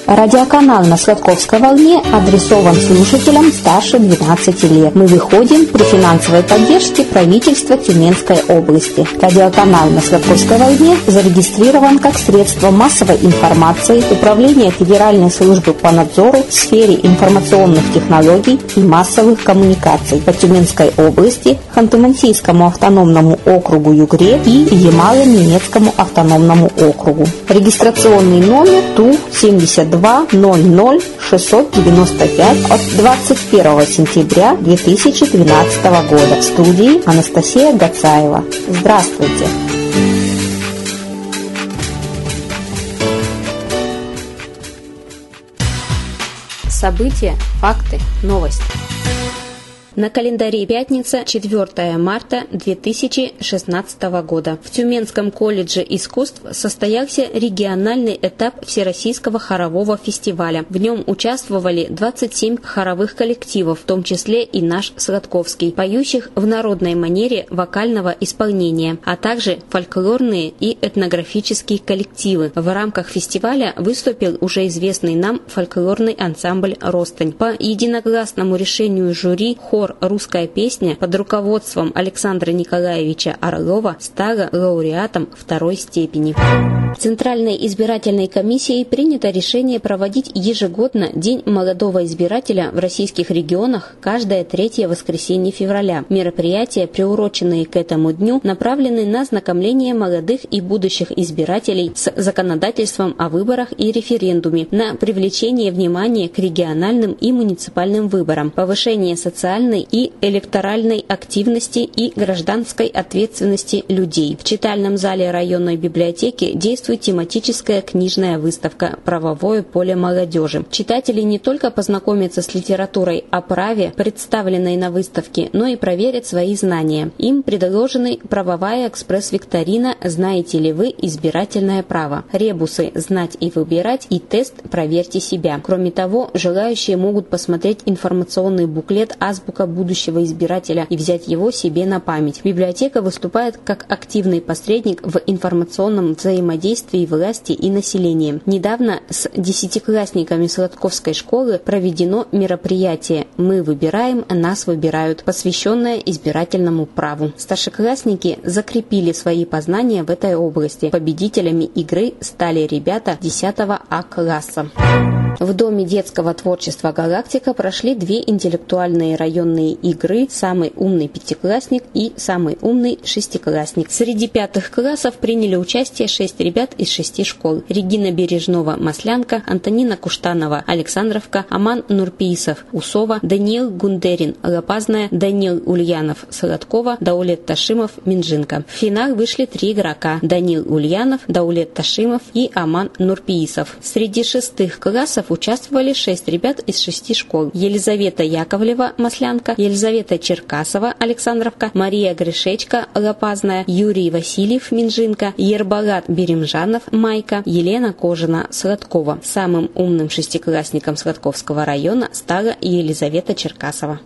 Радиоканал на Сладковской волне адресован слушателям старше 12 лет. Мы выходим при финансовой поддержке правительства Тюменской области. Радиоканал на Сладковской волне зарегистрирован как средство массовой информации Управления Федеральной службы по надзору в сфере информационных технологий и массовых коммуникаций по Тюменской области, Ханты-Мансийскому автономному округу Югре и Ямало-Ненецкому автономному округу. Регистрационный номер ТУ-72 00-695 от 21 сентября 2012 года. В студии Анастасия Гацаева. Здравствуйте! События, факты, новости. На календаре пятница, 4 марта 2016 года. В Тюменском колледже искусств состоялся региональный этап Всероссийского хорового фестиваля. В нем участвовали 27 хоровых коллективов, в том числе и наш Сладковский, поющих в народной манере вокального исполнения, а также фольклорные и этнографические коллективы. В рамках фестиваля выступил уже известный нам фольклорный ансамбль «Ростань». По единогласному решению жюри хор «Русская песня» под руководством Александра Николаевича Орлова стала лауреатом второй степени. Центральной избирательной комиссией принято решение проводить ежегодно День молодого избирателя в российских регионах каждое третье воскресенье февраля. Мероприятия, приуроченные к этому дню, направлены на знакомление молодых и будущих избирателей с законодательством о выборах и референдуме, на привлечение внимания к региональным и муниципальным выборам, повышение социальной и электоральной активности и гражданской ответственности людей. В читальном зале районной библиотеки действует тематическая книжная выставка «Правовое поле молодежи». Читатели не только познакомятся с литературой о праве, представленной на выставке, но и проверят свои знания. Им предложены правовая экспресс-викторина «Знаете ли вы избирательное право?», ребусы «Знать и выбирать» и тест «Проверьте себя». Кроме того, желающие могут посмотреть информационный буклет «Азбука будущего избирателя» и взять его себе на память. Библиотека выступает как активный посредник в информационном взаимодействии власти и населения. Недавно с десятиклассниками Сладковской школы проведено мероприятие «Мы выбираем, нас выбирают», посвященное избирательному праву. Старшеклассники закрепили свои познания в этой области. Победителями игры стали ребята 10 А класса. В Доме детского творчества «Галактика» прошли две интеллектуальные районные игры «Самый умный пятиклассник» и «Самый умный шестиклассник». Среди пятых классов приняли участие 6 ребят из 6 школ: Регина Бережнова, Маслянка, Антонина Куштанова, Александровка, Аман Нурпиисов, Усова, Даниил Гундерин, Лопазная, Даниил Ульянов, Сладкова, Даулет Ташимов, Минжинка. В финал вышли 3 игрока: Даниил Ульянов, Даулет Ташимов и Аман Нурпиисов. Среди шестых классов участвовали 6 ребят из 6 школ: Елизавета Яковлева, Маслянка, Елизавета Черкасова, Александровка, Мария Гришечка, Лопазная, Юрий Васильев, Минжинка, Ербалат Беремжанов, Майка, Елена Кожина, Сладкова. Самым умным шестиклассником Сладковского района стала Елизавета Черкасова.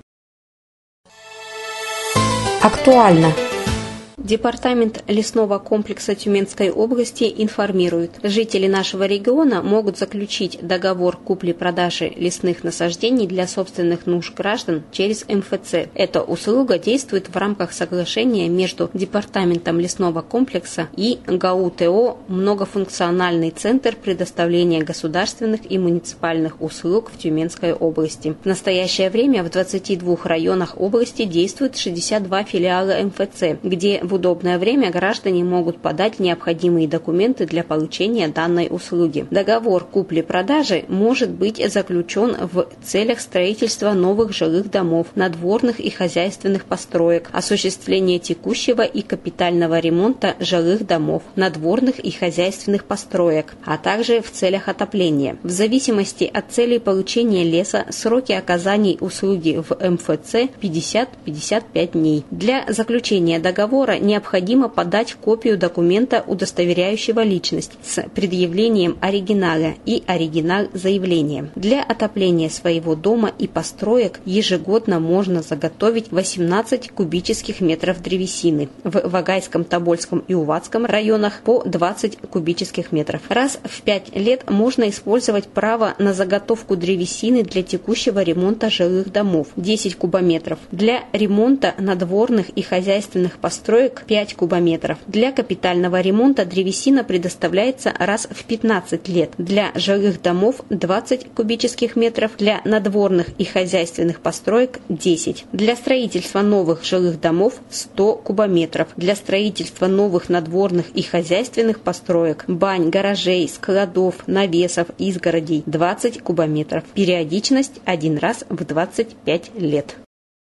Актуально. Департамент лесного комплекса Тюменской области информирует: жители нашего региона могут заключить договор купли-продажи лесных насаждений для собственных нужд граждан через МФЦ. Эта услуга действует в рамках соглашения между Департаментом лесного комплекса и ГАУ ТО «Многофункциональный центр предоставления государственных и муниципальных услуг в Тюменской области». В настоящее время в 22 районах области действует 62 филиала МФЦ, где в удобное время граждане могут подать необходимые документы для получения данной услуги. Договор купли-продажи может быть заключен в целях строительства новых жилых домов, надворных и хозяйственных построек, осуществления текущего и капитального ремонта жилых домов, надворных и хозяйственных построек, а также в целях отопления. В зависимости от целей получения леса сроки оказания услуги в МФЦ 50-55 дней. Для заключения договора необходимо подать копию документа, удостоверяющего личность, с предъявлением оригинала и оригинал заявления. Для отопления своего дома и построек ежегодно можно заготовить 18 кубических метров древесины, в Вагайском, Тобольском и Уватском районах по 20 кубических метров. Раз в 5 лет можно использовать право на заготовку древесины для текущего ремонта жилых домов 10 кубометров, для ремонта надворных и хозяйственных построек 5 кубометров. Для капитального ремонта древесина предоставляется раз в 15 лет, для жилых домов 20 кубических метров, для надворных и хозяйственных построек 10. Для строительства новых жилых домов 100 кубометров. Для строительства новых надворных и хозяйственных построек, бань, гаражей, складов, навесов, изгородей 20 кубометров. Периодичность один раз в 25 лет.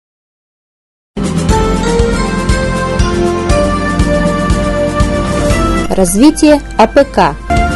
Развитие АПК.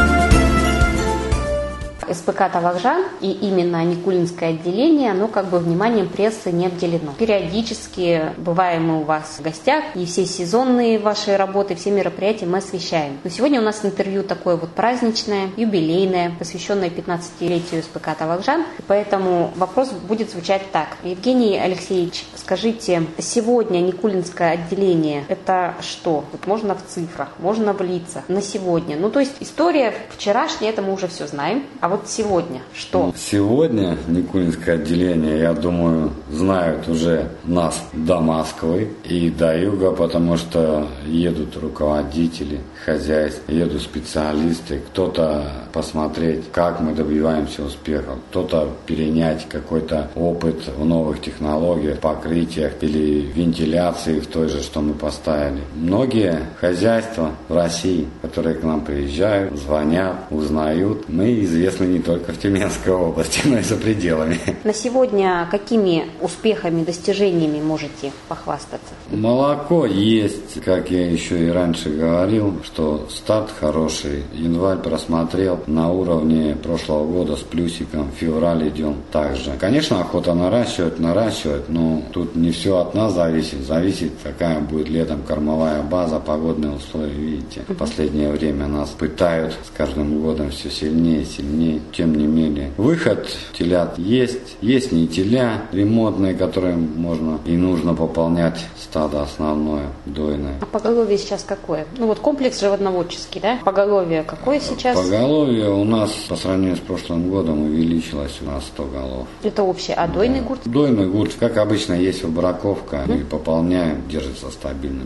СПК «Тавакжан» и именно Никулинское отделение, оно вниманием прессы не обделено. Периодически бываем мы у вас в гостях, и все сезонные ваши работы, все мероприятия мы освещаем. Но сегодня у нас интервью такое праздничное, юбилейное, посвященное 15-летию СПК «Тавакжан». Поэтому вопрос будет звучать так. Евгений Алексеевич, скажите, сегодня Никулинское отделение – это что? Можно в цифрах, можно в лицах, на сегодня. То есть история вчерашняя, это мы уже все знаем. А вот сегодня что? Сегодня Никулинское отделение, я думаю, знают уже нас до Москвы и до юга, потому что едут руководители хозяйств, едут специалисты, кто-то посмотреть, как мы добиваемся успехов, кто-то перенять какой-то опыт в новых технологиях, покрытиях или вентиляции в той же, что мы поставили. Многие хозяйства в России, которые к нам приезжают, звонят, узнают, мы известны не только в Тюменской области, но и за пределами. На сегодня какими успехами, достижениями можете похвастаться? Молоко есть, как я еще и раньше говорил, что старт хороший. Январь просмотрел на уровне прошлого года с плюсиком, февраль идем также. Конечно, охота наращивать, но тут не все от нас зависит. Зависит, какая будет летом кормовая база, погодные условия, видите. В последнее время нас пытают с каждым годом все сильнее и сильнее. Тем не менее, выход телят есть не теля ремонтные, которые можно и нужно пополнять стадо основное, дойное. А поголовье сейчас какое? Комплекс животноводческий, да? Поголовье какое сейчас? Поголовье у нас по сравнению с прошлым годом увеличилось на 100 голов. Это общее. А дойный гурт? Дойный гурт, как обычно, есть выбраковка, и пополняем, держится стабильно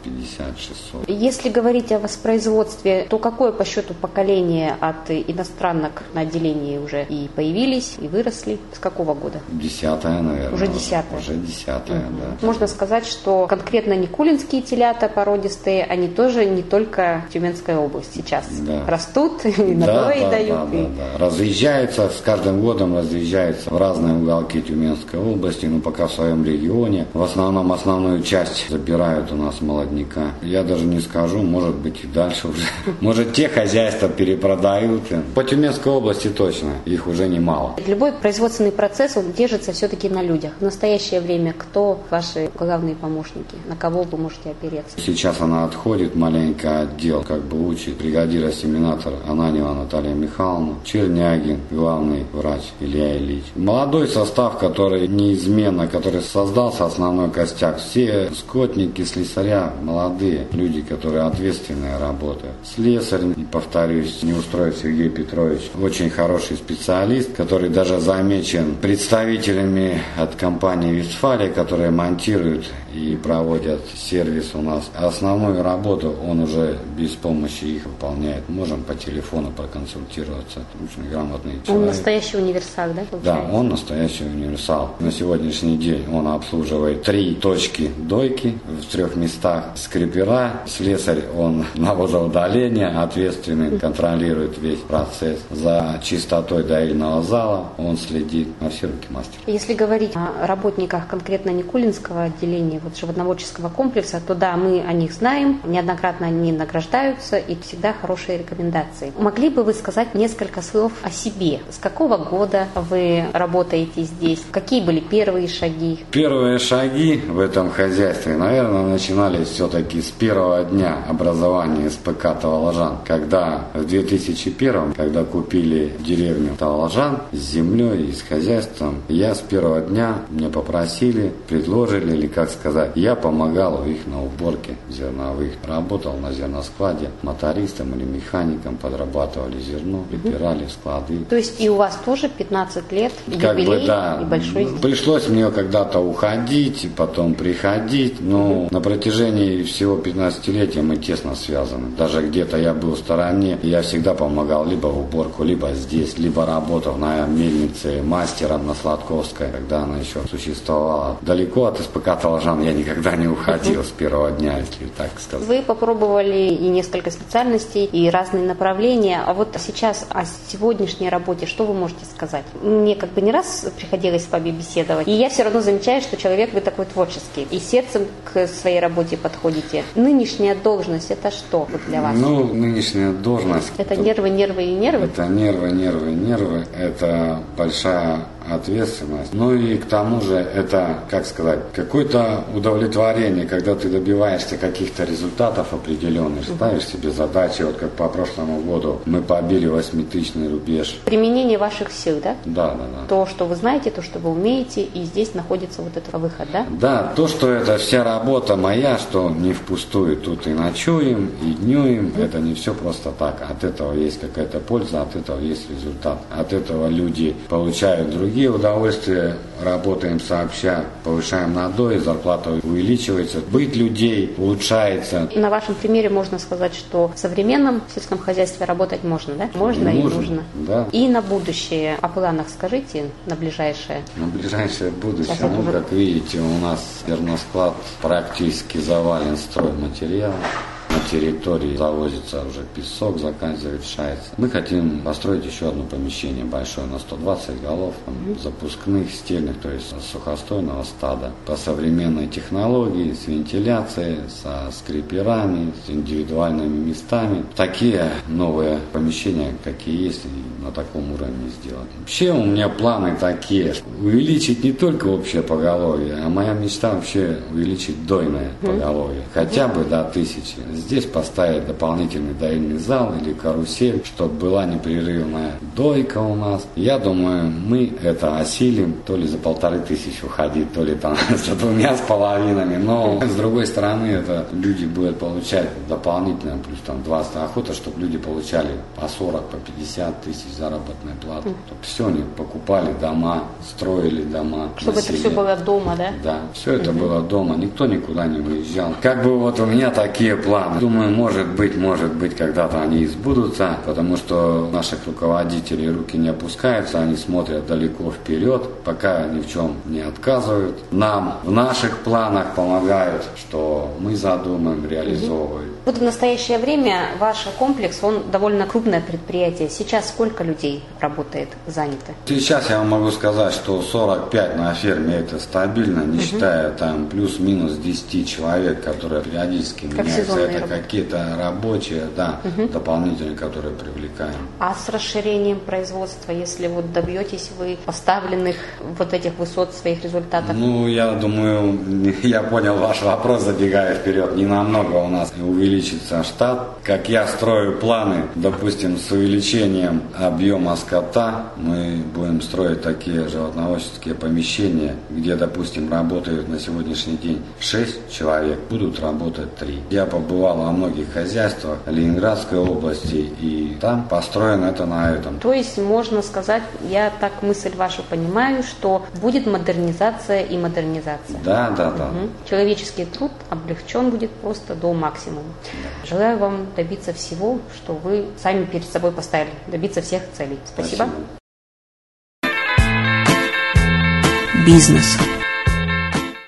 550-600. Если говорить о воспроизводстве, то какое по счету поколение от иностранок на отделении уже и появились, и выросли? С какого года? 10-е, наверное. Уже 10-е? Уже 10-е, да. Можно сказать, что конкретно никулинские телята породистые, они тоже не только Тюменская область сейчас растут, и надои дают. Да. Разъезжаются, с каждым годом разъезжаются в разные уголки Тюменской области, но пока в своем регионе. В основном основную часть забирают у нас молодняка. Я даже не скажу, может быть и дальше уже. Может те хозяйства перепродают. По Тюменской области точно, их уже немало. Любой производственный процесс, он держится все-таки на людях. В настоящее время кто ваши главные помощники? На кого вы можете опереться? Сейчас она отходит маленько отдел, учит бригадира-семинатор Ананева Наталья Михайловна, Чернягин, главный врач Илья Ильич. Молодой состав, который неизменно, который создался, основной костяк. Все скотники, слесаря, молодые люди, которые ответственные работают. Слесарь, повторюсь, Неустроев Сергей Петрович, очень хороший специалист, который даже замечен представителями от компании «Вестфалия», которые монтируют и проводят сервис у нас. Основную работу он уже без помощи их выполняет. Можем по телефону проконсультироваться. Очень грамотный человек. Он настоящий универсал, да? Да, он настоящий универсал. На сегодняшний день он обслуживает 3 точки дойки в 3 местах. Скрипера, слесарь, он на водоудаление ответственный, контролирует весь процесс. За за чистотой доильного зала, он следит, на все руки мастер. Если говорить о работниках конкретно Никулинского отделения, вот животноводческого комплекса, то да, мы о них знаем, неоднократно они награждаются и всегда хорошие рекомендации. Могли бы вы сказать несколько слов о себе? С какого года вы работаете здесь? Какие были первые шаги? Первые шаги в этом хозяйстве, наверное, начинались все-таки с первого дня образования СПК Таволожан, когда в 2001, когда купили деревню Таволожан с землей и с хозяйством, я с первого дня мне попросили, предложили, или как сказать, я помогал их на уборке зерновых. Работал на зерноскладе мотористом или механиком, подрабатывали зерно, прибирали склады. То есть и у вас тоже 15 лет, юбилей, да, и большой здесь. Пришлось мне когда-то уходить, потом приходить, но на протяжении всего 15-летия мы тесно связаны. Даже где-то я был в стороне, я всегда помогал либо в уборку, либо здесь, либо работал на мельнице мастером на Сладковской, когда она еще существовала. Далеко от СПК Таволожан я никогда не уходил с первого дня, если так сказать. Вы попробовали и несколько специальностей, и разные направления. А вот сейчас о сегодняшней работе что вы можете сказать? Мне как бы не раз приходилось с вами беседовать, и я все равно замечаю, что человек вы такой творческий, и сердцем к своей работе подходите. Нынешняя должность, это что вот для вас? Ну, нынешняя должность... Это нервы, нервы и нервы? Это нервы, нервы, нервы. Это большая ответственность. Ну и к тому же это, как сказать, какое-то удовлетворение, когда ты добиваешься каких-то результатов определенных, ставишь себе задачи, вот как по прошлому году мы побили 8-тысячный рубеж. Применение ваших сил, да? Да. То, что вы знаете, то, что вы умеете, и здесь находится вот этот выход, да? Да, то, что это вся работа моя, что не впустую тут и ночуем, и днюем, это не все просто так. От этого есть какая-то польза, от этого есть результат. От этого люди получают другие удовольствия, работаем сообща, повышаем надой, зарплата увеличивается, быт людей улучшается. На вашем примере можно сказать, что в современном сельском хозяйстве работать можно, да? Можно и нужно. Да. И на будущее, о планах скажите, на ближайшее? На ближайшее будущее, как видите, у нас зерносклад практически завален стройматериалом. На территории завозится уже песок, завершается. Мы хотим построить еще одно помещение большое на 120 голов, запускных, стельных, то есть сухостойного стада. По современной технологии, с вентиляцией, со скриперами, с индивидуальными местами. Такие новые помещения, какие есть, на таком уровне сделать. Вообще у меня планы такие, увеличить не только общее поголовье, а моя мечта вообще увеличить дойное поголовье. Хотя бы до 1000. Здесь поставить дополнительный доильный зал или карусель, чтобы была непрерывная дойка у нас. Я думаю, мы это осилим, то ли за 1500 уходить, то ли там за 2,5. Но с другой стороны, это люди будут получать дополнительно, плюс там 20 охота, чтобы люди получали по 40, по 50 тысяч заработной платы. Чтобы все они покупали дома, строили дома. Чтобы это все было дома, да? Да, все это было дома, никто никуда не выезжал. Как бы вот у меня такие планы. Думаю, может быть, когда-то они сбудутся, потому что наших руководителей руки не опускаются, они смотрят далеко вперед, пока ни в чем не отказывают. Нам в наших планах помогают, что мы задумаем, реализовываем. Вот в настоящее время ваш комплекс, он довольно крупное предприятие. Сейчас сколько людей работает, занято? Сейчас я вам могу сказать, что 45 на ферме это стабильно, не считая там плюс-минус 10 человек, которые периодически меняются. Это какие-то рабочие, да, дополнительные, которые привлекаем. А с расширением производства, если вот добьетесь вы поставленных вот этих высот своих результатов? Ну, я думаю, я понял ваш вопрос, забегая вперед. Не намного у нас увеличится штат. Как я строю планы, допустим, с увеличением объема скота, мы будем строить такие животноводческие помещения, где, допустим, работают на сегодняшний день 6 человек, будут работать 3. Я побывал во многих хозяйствах Ленинградской области, и там построено это на этом. То есть можно сказать, я так мысль вашу понимаю, что будет модернизация и модернизация. Да. Человеческий труд облегчен будет просто до максимума. Да. Желаю вам добиться всего, что вы сами перед собой поставили, добиться всех целей. Спасибо. Бизнес.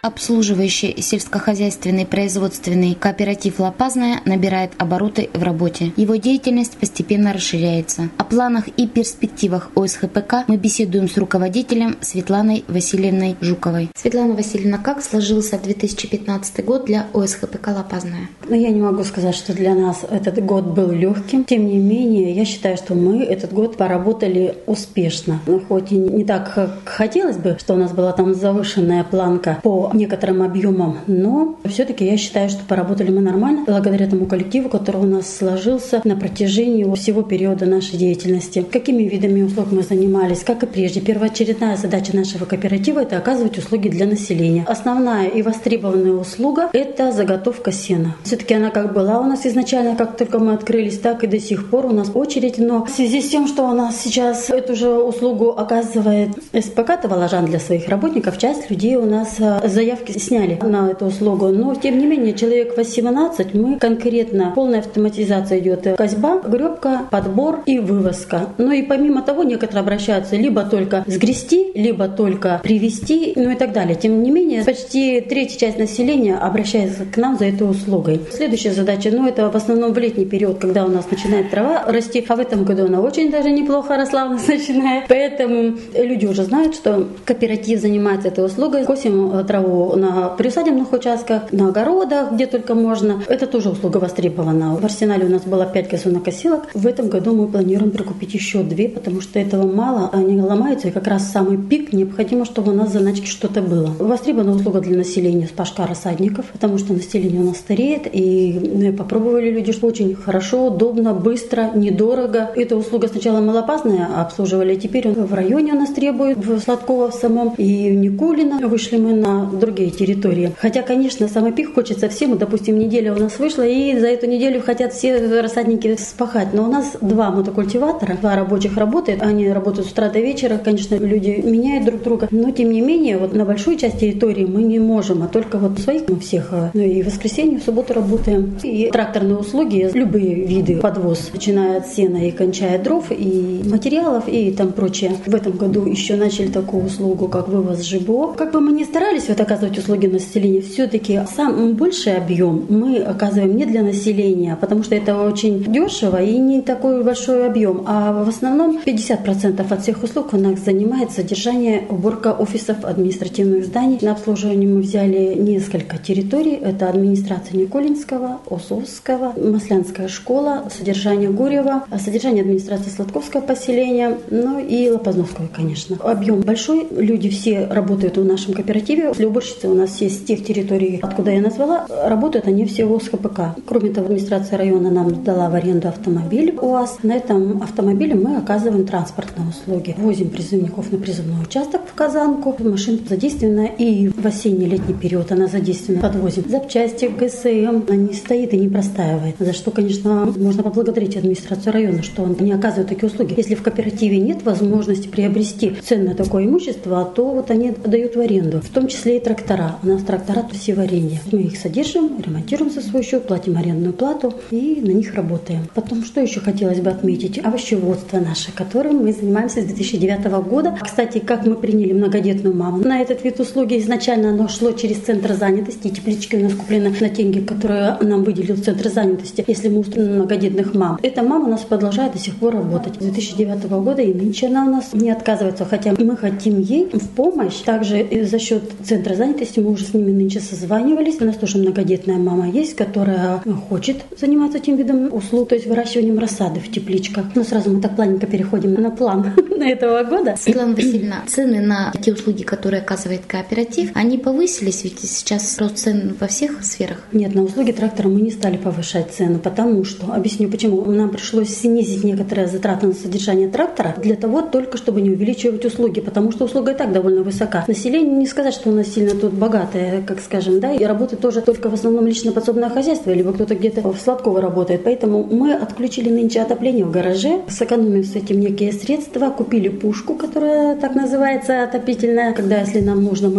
Обслуживающий сельскохозяйственный производственный кооператив «Лопазная» набирает обороты в работе. Его деятельность постепенно расширяется. О планах и перспективах ОСХПК мы беседуем с руководителем Светланой Васильевной Жуковой. Светлана Васильевна, как сложился 2015 год для ОСХПК «Лопазная»? Я не могу сказать, что для нас этот год был легким. Тем не менее, я считаю, что мы этот год поработали успешно. Хоть и не так, как хотелось бы, что у нас была там завышенная планка по некоторым объемам, но все-таки я считаю, что поработали мы нормально благодаря тому коллективу, который у нас сложился на протяжении всего периода нашей деятельности. Какими видами услуг мы занимались, как и прежде. Первоочередная задача нашего кооператива – это оказывать услуги для населения. Основная и востребованная услуга – это заготовка сена. Все-таки она как была у нас изначально, как только мы открылись, так и до сих пор у нас очередь. Но в связи с тем, что у нас сейчас эту же услугу оказывает СПК «Таволожан» для своих работников, часть людей у нас заявки сняли на эту услугу. Но, тем не менее, человек 18 мы конкретно, полная автоматизация идет. Косьба, гребка, подбор и вывозка. Ну и помимо того, некоторые обращаются либо только сгрести, либо только привезти, ну и так далее. Тем не менее, почти третья часть населения обращается к нам за этой услугой. Следующая задача, это в основном в летний период, когда у нас начинает трава расти, а в этом году она очень даже неплохо росла у нас начинает. Поэтому люди уже знают, что кооператив занимается этой услугой. Косим траву на приусадебных участках, на огородах, где только можно. Это тоже услуга востребована. В арсенале у нас было 5 газонокосилок. В этом году мы планируем прикупить еще 2, потому что этого мало, они ломаются, и как раз самый пик необходимо, чтобы у нас в заначке что-то было. Востребована услуга для населения спашка рассадников, потому что население у нас стареет, и попробовали люди, что очень хорошо, удобно, быстро, недорого. Эта услуга сначала малопазная обслуживали, теперь в районе у нас требует, в Сладково в самом, и в Никулино вышли мы на другие территории. Хотя, конечно, самый пик хочется всем, допустим, неделя у нас вышла, и за эту неделю хотят все рассадники спахать. Но у нас 2 мотокультиватора, 2 рабочих работают, они работают с утра до вечера, конечно, люди меняют друг друга, но тем не менее, на большую часть территории мы не можем, а только своих мы всех, и в воскресенье, в субботу работаем. И тракторные услуги, любые виды подвоз, начиная от сена и кончая дров, и материалов, и там прочее. В этом году еще начали такую услугу, как вывоз ЖБО. Как бы мы ни старались оказывать услуги населению, все-таки сам больший объем мы оказываем не для населения, потому что это очень дешево и не такой большой объем, а в основном 50% от всех услуг у нас занимает содержание, уборка офисов, административных зданий. На обслуживание мы взяли несколько территорий. Это администрация Никулинского, Осовского, Маслянская школа, содержание Гурьева, содержание администрации Сладковского поселения, и Лопазновского, конечно. Объем большой, люди все работают в нашем кооперативе. Если уборщицы у нас есть с тех территорий, откуда я назвала, работают они все в ОСХПК. Кроме того, администрация района нам дала в аренду автомобиль УАЗ. На этом автомобиле мы оказываем транспортные услуги. Возим призывников на призывной участок в Казанку. Машина задействована и в осенне-летний период она задействована. Подвозим запчасти, ГСМ. Она не стоит и не простаивает. За что, конечно, можно поблагодарить администрацию района, что они оказывают такие услуги. Если в кооперативе нет возможности приобрести ценное такое имущество, то они дают в аренду. В том числе и трактора. У нас трактора все в аренде. Мы их содержим, ремонтируем за свой счет, платим арендную плату и на них работаем. Потом, что еще хотелось бы отметить? Овощеводство наше, которым мы занимаемся с 2009 года. Кстати, как мы приняли многодетную маму на этот вид услуги, изначально оно шло через центр занятости, и теплички у нас куплены на деньги, которые нам выделил центр занятости, если мы устроим многодетных мам. Эта мама у нас продолжает до сих пор работать. С 2009 года и нынче она у нас не отказывается, хотя мы хотим ей в помощь. Также за счет центра занятости мы уже с ними нынче созванивались. У нас тоже многодетная мама есть, которая хочет заниматься этим видом услуг, то есть выращиванием рассады в тепличках. Но сразу мы так плавненько переходим на план на этого года. Светлана Васильевна, цены на те услуги, которые оказывает кооператив, они повысились, ведь сейчас рост цен во всех сферах? Нет, на услуги трактора мы не стали повышать цену, потому что, объясню почему, нам пришлось снизить некоторые затраты на содержание трактора для того только, чтобы не увеличивать услуги, потому что услуга и так довольно высока. Население, не сказать, что у нас сильно тут богатое, как скажем, и работает тоже только в основном лично подсобное хозяйство, либо кто-то где-то в Сладково работает. Поэтому мы отключили нынче отопление в гараже, сэкономив с этим некие средства, купили пушку, которая так называется, отопительная, когда, если нам нужно, мы подогреваем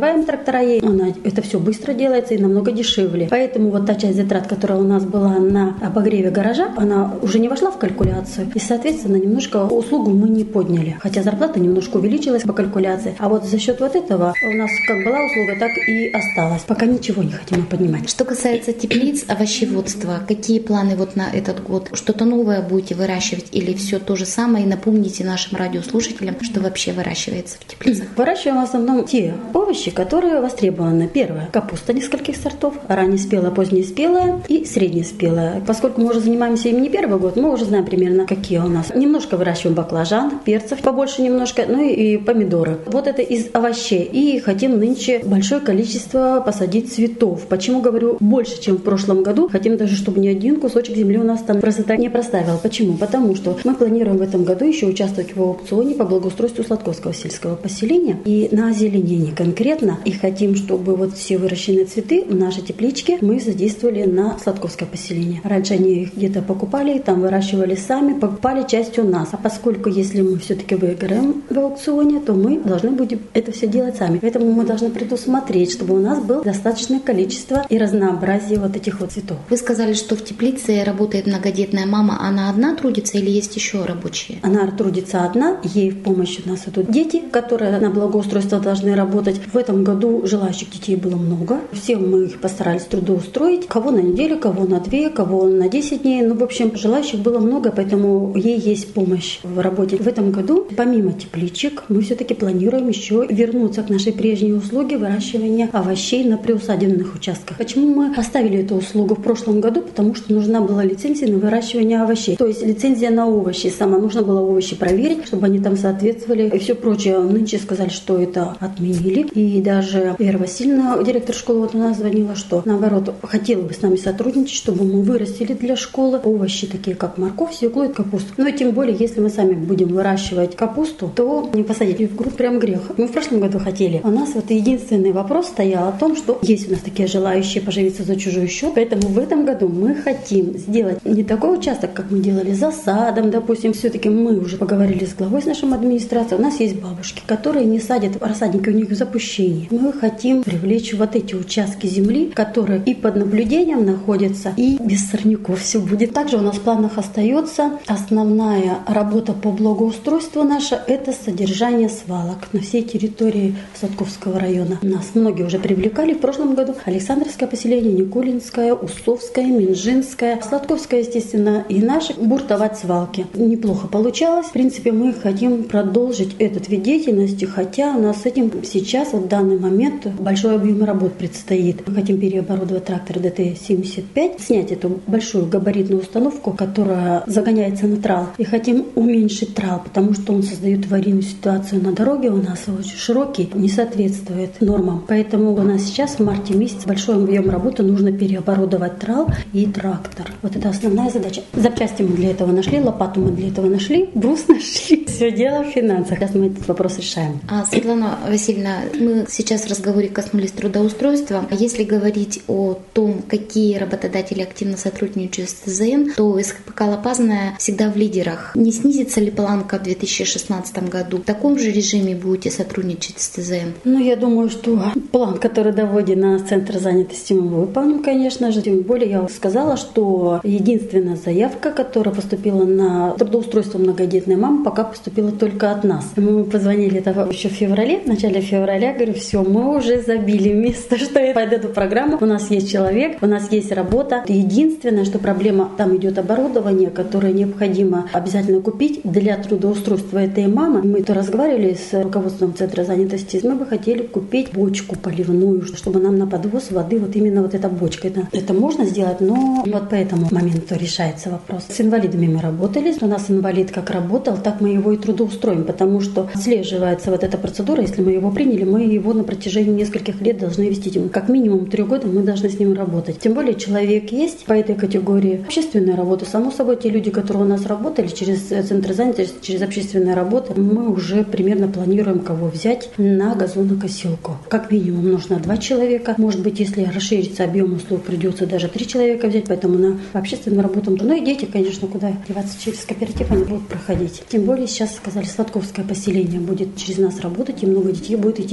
нанимаем трактора ей, это все быстро делается и намного дешевле. Поэтому вот та часть затрат, которая у нас была на обогреве гаража, она уже не вошла в калькуляцию. И, соответственно, немножко услугу мы не подняли. Хотя зарплата немножко увеличилась по калькуляции. А вот за счет вот этого у нас как была услуга, так и осталась. Пока ничего не хотим поднимать. Что касается теплиц, овощеводства, какие планы вот на этот год? Что-то новое будете выращивать или все то же самое? И напомните нашим радиослушателям, что вообще выращивается в теплицах. Выращиваем в основном те овощи, которые востребованы. Первое – капуста нескольких сортов, раннеспелая, позднеспелая и среднеспелая. Поскольку мы уже занимаемся им не первый год, мы уже знаем примерно, какие у нас. Немножко выращиваем баклажан, перцев побольше немножко, ну и помидоры. Вот это из овощей. И хотим нынче большое количество посадить цветов. Почему говорю больше, чем в прошлом году? Хотим даже, чтобы ни один кусочек земли у нас там просто не проставил. Почему? Потому что мы планируем в этом году еще участвовать в аукционе по благоустройству Сладковского сельского поселения и на озеленении конкретно. И хотим, чтобы вот все выращенные цветы в нашей тепличке мы задействовали на Сладковское поселение. Раньше они их где-то покупали, там выращивали сами, покупали часть у нас. А поскольку если мы все-таки выиграем в аукционе, то мы должны будем это все делать сами. Поэтому мы должны предусмотреть, чтобы у нас было достаточное количество и разнообразие вот этих вот цветов. Вы сказали, что в теплице работает многодетная мама. Она одна трудится или есть еще рабочие? Она трудится одна, ей в помощь у нас идут дети, которые на благоустройство должны работать. В этом году желающих детей было много. Все мы их постарались трудоустроить. Кого на неделю, кого на 2, кого на 10 дней. Ну, в общем, желающих было много, поэтому ей есть помощь в работе. В этом году, помимо тепличек, мы все-таки планируем еще вернуться к нашей прежней услуге выращивания овощей на приусадебных участках. Почему мы оставили эту услугу в прошлом году? Потому что нужна была лицензия на выращивание овощей. То есть лицензия на овощи. Сама нужно было овощи проверить, чтобы они там соответствовали и все прочее. Нынче сказали, что это отменили. И даже Вера Васильевна, директор школы, вот у нас звонила, что наоборот, хотела бы с нами сотрудничать, чтобы мы вырастили для школы овощи, такие как морковь, свеклу и капусту. Но тем более, если мы сами будем выращивать капусту, то не посадить в грудь прям грех. Мы в прошлом году хотели. У нас вот единственный вопрос стоял о том, что есть у нас такие желающие поживиться за чужой счет. Поэтому в этом году мы хотим сделать не такой участок, как мы делали за садом, допустим. Все-таки мы уже поговорили с главой, с нашей администрацией. У нас есть бабушки, которые не садят рассадники, у них в запущении. Мы хотим привлечь вот эти участки земли, которые и под наблюдением находятся, и без сорняков все будет. Также у нас в планах остается основная работа по благоустройству наша – это содержание свалок на всей территории Сладковского района. Нас многие уже привлекали в прошлом году. Александровское поселение, Никулинское, Усовское, Минжинское, Сладковское, естественно, и наши буртовать свалки. Неплохо получалось. В принципе, мы хотим продолжить этот вид деятельности, хотя у нас с этим сейчас, в данный момент, большой объем работ предстоит. Мы хотим переоборудовать трактор ДТ-75, снять эту большую габаритную установку, которая загоняется на трал, и хотим уменьшить трал, потому что он создает аварийную ситуацию на дороге, у нас очень широкий, не соответствует нормам. Поэтому у нас сейчас в марте месяце большой объем работы, нужно переоборудовать трал и трактор. Вот это основная задача. Запчасти мы для этого нашли, лопату мы для этого нашли, брус нашли. Все дело в финансах. Сейчас мы этот вопрос решаем. Светлана Васильевна, мы сейчас в разговоре коснулись трудоустройства. Если говорить о том, какие работодатели активно сотрудничают с ТЗН, то СКПК Лопазная всегда в лидерах. Не снизится ли планка в 2016 году? В таком же режиме будете сотрудничать с ТЗН? Я думаю, что план, который доводит на Центр занятости, мы выполним, конечно же. Тем более я сказала, что единственная заявка, которая поступила на трудоустройство многодетной мамы, пока поступила только от нас. Мы позвонили это еще в феврале, в начале февраля, говорю, все, мы уже забили место, что я под эту программу. У нас есть человек, у нас есть работа. Единственное, что проблема, там идет оборудование, которое необходимо обязательно купить для трудоустройства этой мамы. Мы то разговаривали с руководством Центра занятости, мы бы хотели купить бочку поливную, чтобы нам на подвоз воды вот именно вот эта бочка. Это можно сделать, но вот по этому моменту решается вопрос. С инвалидами мы работали, у нас инвалид как работал, так мы его и трудоустроим, потому что отслеживается вот эта процедура, если мы его приняли, мы его на протяжении нескольких лет должны вести. Как минимум 3 года мы должны с ним работать. Тем более человек есть по этой категории. Общественная работа, само собой, те люди, которые у нас работали через Центр занятости, через общественную работу, мы уже примерно планируем, кого взять на газонокосилку. Как минимум нужно 2 человека. Может быть, если расширится объем услуг, придется даже 3 человека взять, поэтому на общественную работу. И дети, конечно, куда деваться, через кооператив они будут проходить. Тем более сейчас сказали, Сладковское поселение будет через нас работать, и много детей будет идти со Сладковского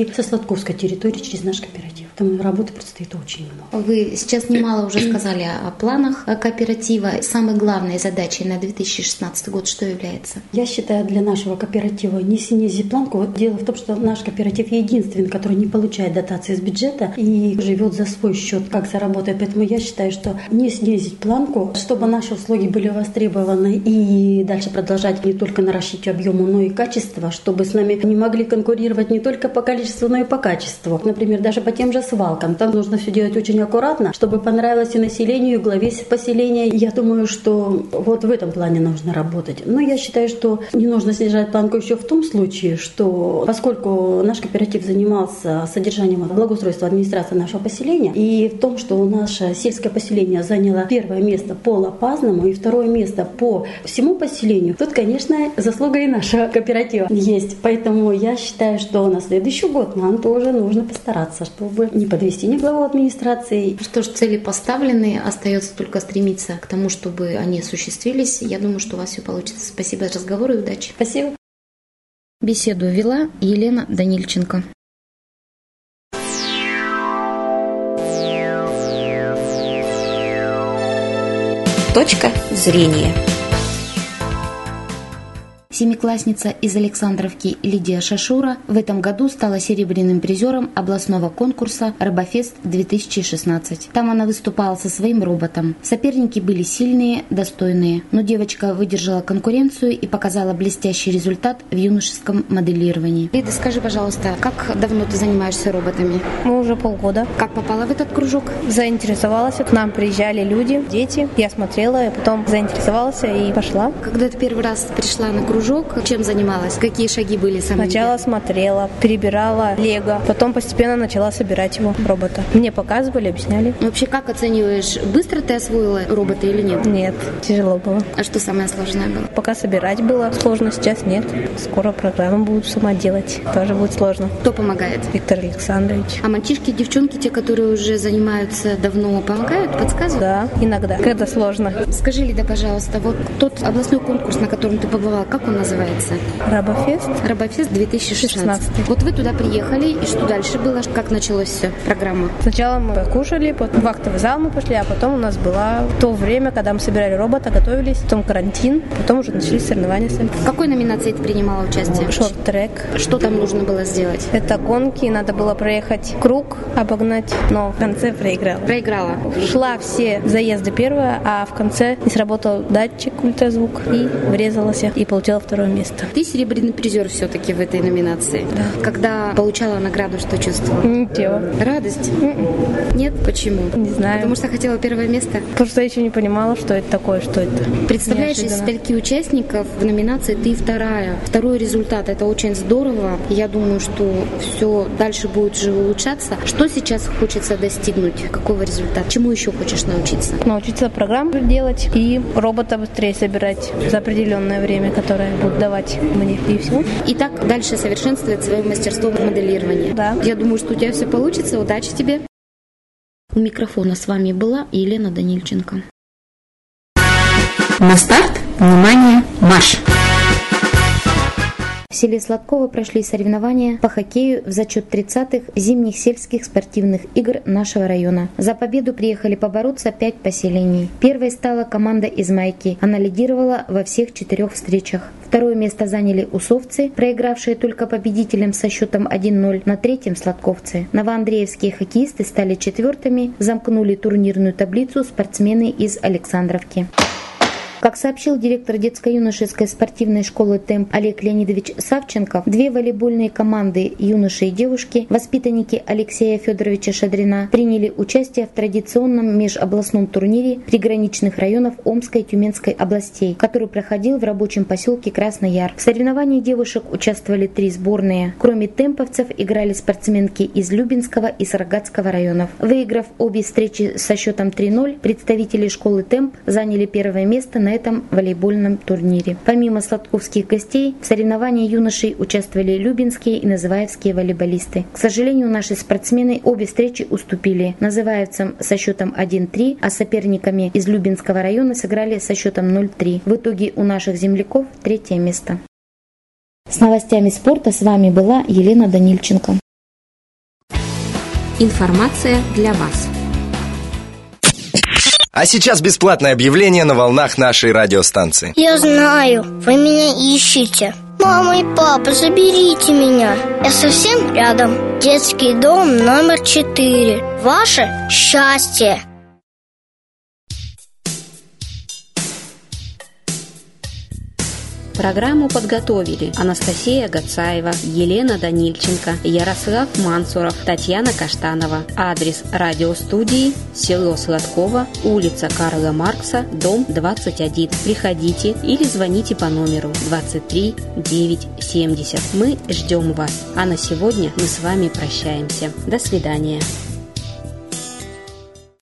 Сладковской территории через наш кооператив. Там работы предстоит очень много. Вы сейчас немало уже сказали о планах кооператива. Самой главной задачей на 2016 год что является? Я считаю, для нашего кооператива не снизить планку. Дело в том, что наш кооператив единственный, который не получает дотации из бюджета и живет за свой счет, как заработает. Поэтому я считаю, что не снизить планку, чтобы наши услуги были востребованы и дальше продолжать не только наращивать объему, но и качество, чтобы с нами не могли конкурировать не только по количеству, но и по качеству. Например, даже по тем же свалкам. Там нужно все делать очень аккуратно, чтобы понравилось и населению, и главе поселения. Я думаю, что вот в этом плане нужно работать. Но я считаю, что не нужно снижать планку еще в том случае, что поскольку наш кооператив занимался содержанием благоустройства администрации нашего поселения, и в том, что наше сельское поселение заняло первое место по Лопазному и второе место по всему поселению, тут, конечно, заслуга и нашего кооператива есть. Поэтому я считаю, что на следующий год нам тоже нужно постараться, чтобы не подвести ни главу администрации. Что ж, цели поставлены, остается только стремиться к тому, чтобы они осуществились. Я думаю, что у вас все получится. Спасибо за разговор и удачи. Спасибо. Беседу вела Елена Данильченко. Точка зрения. Семиклассница из Александровки Лидия Шашура в этом году стала серебряным призером областного конкурса «Робофест-2016». Там она выступала со своим роботом. Соперники были сильные, достойные, но девочка выдержала конкуренцию и показала блестящий результат в юношеском моделировании. Лида, скажи, пожалуйста, как давно ты занимаешься роботами? Мы уже полгода. Как попала в этот кружок? Заинтересовалась. К нам приезжали люди, дети. Я смотрела, и потом заинтересовалась и пошла. Когда ты первый раз пришла на кружок, чем занималась? Какие шаги были самые? Сначала смотрела, перебирала лего, потом постепенно начала собирать его, робота. Мне показывали, объясняли. Вообще, как оцениваешь, быстро ты освоила робота или нет? Нет, тяжело было. А что самое сложное было? Пока собирать было сложно, сейчас нет. Скоро программу буду сама делать, тоже будет сложно. Кто помогает? Виктор Александрович. А мальчишки, девчонки, те, которые уже занимаются давно, помогают, подсказывают? Да, иногда, когда сложно. Скажи, Лида, пожалуйста, вот тот областной конкурс, на котором ты побывала, как он называется? Робофест. Робофест 2016. Вот вы туда приехали, и что дальше было? Как началось все, программа? Сначала мы покушали, потом в актовый зал мы пошли, а потом у нас было то время, когда мы собирали робота, готовились, потом карантин, потом уже начались соревнования. В какой номинации ты принимала участие? Шорт-трек. Что там нужно было сделать? Это гонки, надо было проехать круг, обогнать, но в конце проиграла. Проиграла. Шла все заезды первая, а в конце не сработал датчик ультразвук и врезалась и получила второе место. Ты серебряный призер все-таки в этой номинации. Да. Когда получала награду, что чувствовала? Ничего. Радость? Нет? Почему? Не знаю. Потому что хотела первое место? Потому что я еще не понимала, что это такое, что это. Представляешь, из Неожиданно. стольки участников в номинации ты вторая. Второй результат. Это очень здорово. Я думаю, что все дальше будет же улучшаться. Что сейчас хочется достигнуть? Какого результата? Чему еще хочешь научиться? Научиться программу делать и робота быстрее собирать за определенное время, которое будут давать мне, и все. И так дальше совершенствовать свое мастерство в моделировании. Да. Я думаю, что у тебя все получится. Удачи тебе. У микрофона с вами была Елена Данильченко. На старт, внимание, марш! В селе Сладково прошли соревнования по хоккею в зачет 30-х зимних сельских спортивных игр нашего района. За победу приехали побороться 5 поселений. Первой стала команда из Майки. Она лидировала во всех 4 встречах. Второе место заняли усовцы, проигравшие только победителям со счетом 1-0. На третьем сладковцы. Новоандреевские хоккеисты стали 4-ми, замкнули турнирную таблицу спортсмены из Александровки. Как сообщил директор детско-юношеской спортивной школы «Темп» Олег Леонидович Савченко, 2 волейбольные команды юноши и девушки, воспитанники Алексея Федоровича Шадрина, приняли участие в традиционном межобластном турнире приграничных районов Омской и Тюменской областей, который проходил в рабочем поселке Красный Яр. В соревновании девушек участвовали 3 сборные. Кроме темповцев играли спортсменки из Любинского и Саргатского районов. Выиграв обе встречи со счетом 3-0, представители школы «Темп» заняли первое место на этом волейбольном турнире. Помимо сладковских гостей, в соревновании юношей участвовали любинские и называевские волейболисты. К сожалению, наши спортсмены обе встречи уступили называевцам со счетом 1-3, а соперниками из Любинского района сыграли со счетом 0-3. В итоге у наших земляков 3-е место. С новостями спорта с вами была Елена Данильченко. Информация для вас. А сейчас бесплатное объявление на волнах нашей радиостанции. Я знаю, вы меня ищете. Мама и папа, заберите меня. Я совсем рядом. Детский дом номер 4. Ваше счастье. Программу подготовили Анастасия Гацаева, Елена Данильченко, Ярослав Мансуров, Татьяна Каштанова. Адрес радиостудии: село Сладково, улица Карла Маркса, дом 21. Приходите или звоните по номеру 23 970. Мы ждем вас. А на сегодня мы с вами прощаемся. До свидания.